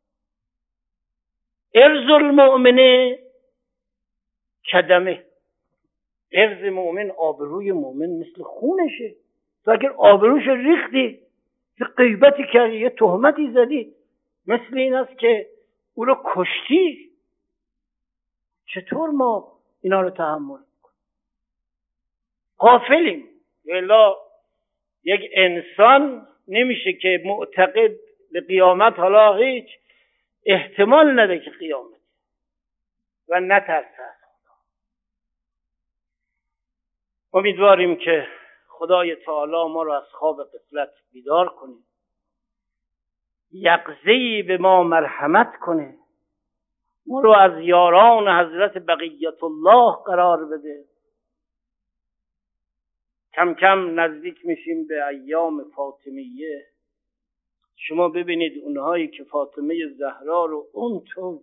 ارز المؤمنه کدمه، ارز مؤمن، آبروی مؤمن مثل خونشه. تو اگر آبروش ریختی، یه غیبتی کردی، یه تهمتی زدی، مثل این است که او رو کشتی. چطور ما اینا رو تحمل کنیم؟ غافلیم. الا یک انسان نمیشه که معتقد به قیامت حالا هیچ احتمال نده که قیامت و نترسه. امیدواریم که خدای تعالی ما رو از خواب غفلت بیدار کنه، یقظه‌ای به ما مرحمت کنه، ما رو از یاران حضرت بقیت الله قرار بده. کم کم نزدیک میشیم به ایام فاطمیه. شما ببینید اونهایی که فاطمه زهرا رو اونطور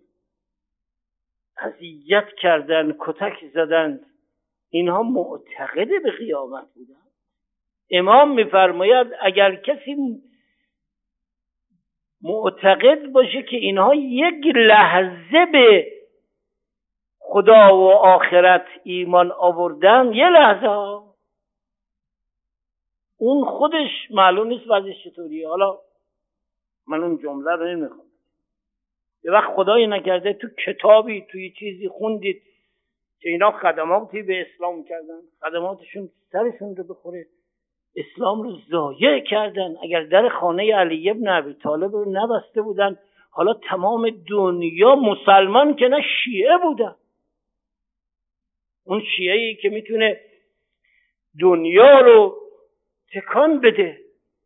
اذیت کردن، کتک زدند، اینها معتقد به قیامت بودن. امام میفرماید اگر کسی معتقد باشه که اینها 1 لحظه به خدا و آخرت ایمان آوردن، 1 لحظه، اون خودش معلوم نیست وضعش چطوریه. حالا من اون جمله رو نمیخوام. یه وقت خدایی نکرده تو کتابی، توی چیزی خوندید که اینا خدماتی به اسلام کردن، خدماتشون سرشون رو بخوره، اسلام رو ضایع کردن. اگر در خانه علی ابن ابی طالب رو نبسته بودن، حالا تمام دنیا مسلمان که نه شیعه بودن. اون شیعه‌ای که میتونه دنیا رو تکان بده.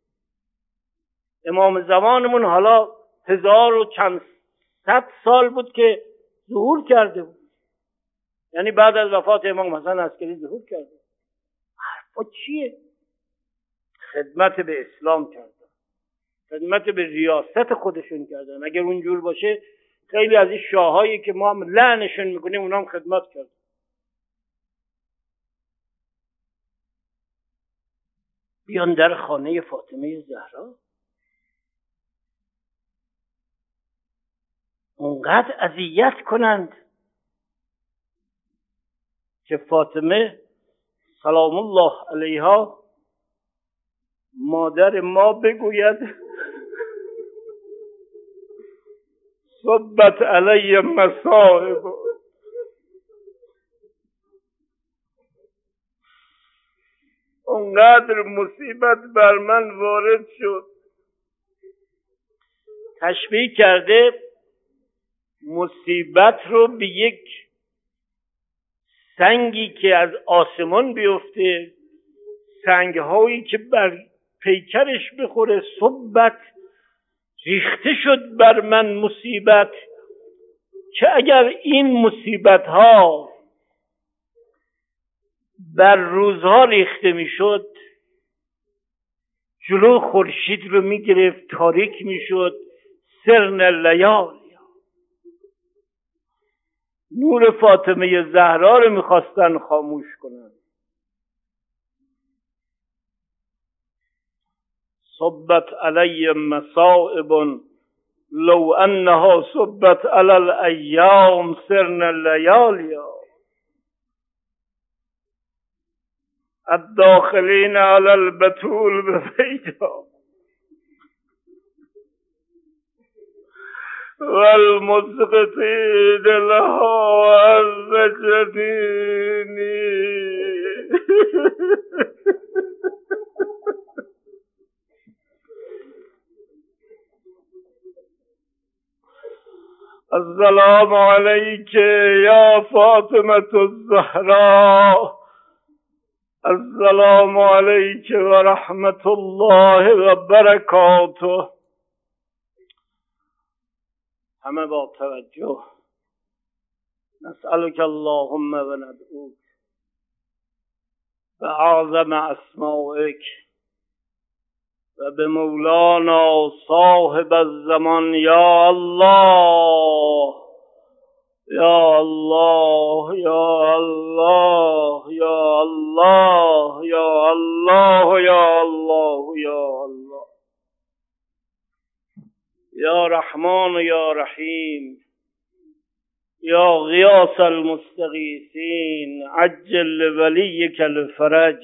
امام زمانمون حالا 1000 و چند صد سال بود که ظهور کرده بود، یعنی بعد از وفات امام حسن عسکری ظهور کرده. حرفا چیه؟ خدمت به اسلام کردن، خدمت به ریاست خودشون کردن. اگر اونجور باشه خیلی از این شاهایی که ما هم لعنشون میکنیم اونا هم خدمت کردن. بیان در خانه فاطمه زهرا، اونقدر اذیت کنند که فاطمه سلام الله علیها مادر ما بگوید صبت علی مصائب، اونقدر مصیبت بر من وارد شد. تشبیه کرده مصیبت رو به یک سنگی که از آسمان بیفته، سنگهایی که بر پیکرش بخوره. صبت، ریخته شد بر من مصیبت، که اگر این مصیبت ها بر روزها ریخته میشد، جلو خورشید رو میگرفت، تاریک میشد. سرن لیال، نور فاطمه زهرا رو میخواستن خاموش کنن. صبت علی مصائب لو انها صبت علی الایام سرن لیالیا الداخلین علی البتول بفیدا والمسقطین لها عز جنینی. السلام علیک یا فاطمة الزهراء. السلام علیک و رحمت الله و برکاته. همه با توجه. نسألك اللهم و ندعوک بأعظم اسمائک و به مولانا صاحب الزمان یا الله یا الله یا الله یا الله یا الله یا الله یا الله یا رحمان یا رحیم یا غیاث المستغیثین عجل ولیک الفرج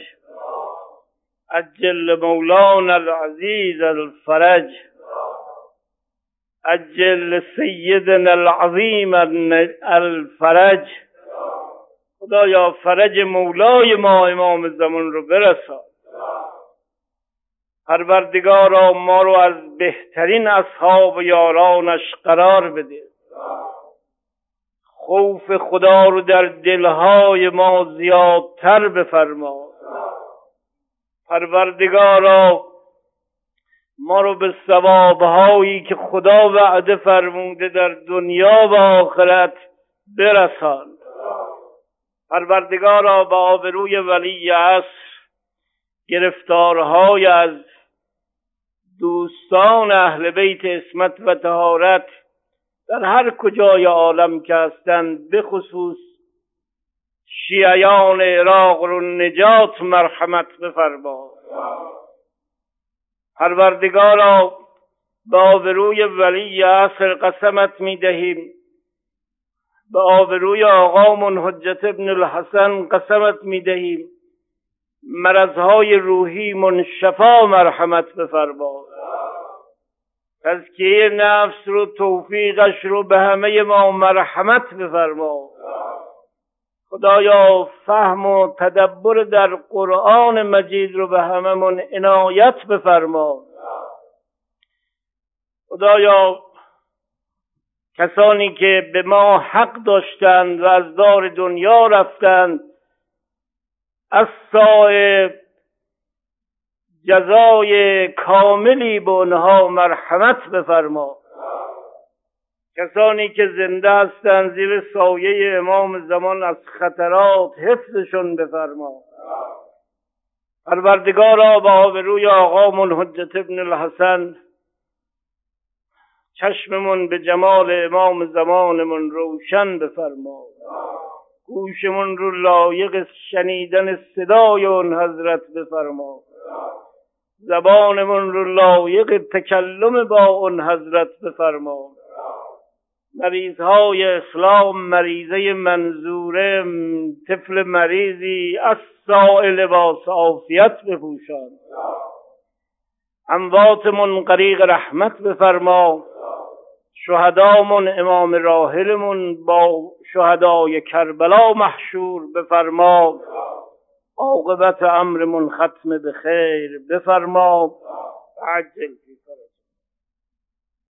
عجل مولانا العزیز الفرج عجل سیدنا العظیم الفرج. خدایا فرج مولای ما امام زمان رو برسان. پروردگارا ما رو از بهترین اصحاب و یارانش قرار بده. خوف خدا رو در دلهای ما زیادتر بفرما. پروردگارا ما رو به ثوابهایی که خدا وعده فرموده در دنیا و آخرت برسان. پروردگارا به آبروی ولی عصر گرفتارهای از دوستان اهل بیت عصمت و طهارت در هر کجای عالم که هستند، به خصوص شیعیان عراق رو نجات مرحمت بفرما. پروردگارا به آبروی ولی عصر قسمت می دهیم، به آبروی آقامون حجت ابن الحسن قسمت می دهیم، مرضهای روحی من شفا مرحمت بفرما. تزکیه نفس رو، توفیقش رو به همه ما مرحمت بفرما. خدایا فهم و تدبر در قرآن مجید رو به هممون عنایت بفرما. خدایا کسانی که به ما حق داشتند و از دار دنیا رفتند، از صاحب جزای کاملی به اونها مرحمت بفرما. کسانی که زنده هستند زیر سایه امام زمان از خطرات حفظشون بفرما. پروردگارا به آبروی آقامون حجت ابن الحسن چشممون به جمال امام زمانمون روشن بفرما. گوشمون رو لایق شنیدن صدای اون حضرت بفرما. زبانمون رو لایق تکلم با اون حضرت بفرما. مریضهای اسلام، مریضه منظوره، طفل مریضی از سائل لباس عافیت بپوشان. امواتمون غریق رحمت بفرما. شهدامون امام راحلمون با شهدای کربلا محشور بفرما. عاقبت امرمون ختم به خیر بفرما. عجل